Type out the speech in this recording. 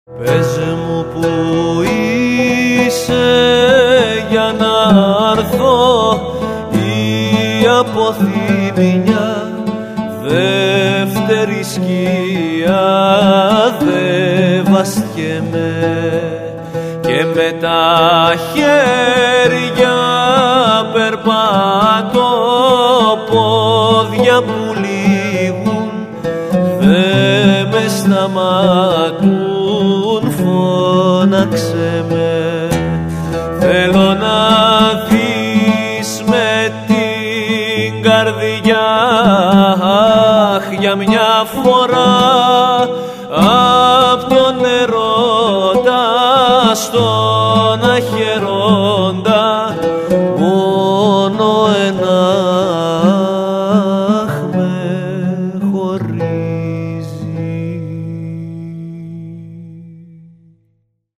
Πες μου που είσαι για να έρθω, η αποθυμιά δεύτερη σκιά δε βαστιέμαι, και με τα χέρια περπατώ, πόδια που λήγουν δε με σταματούν, φώναξε με. Θέλω να δεις με την καρδιά, αχ, για μια φορά απ' τον ερώτα στον αχαιό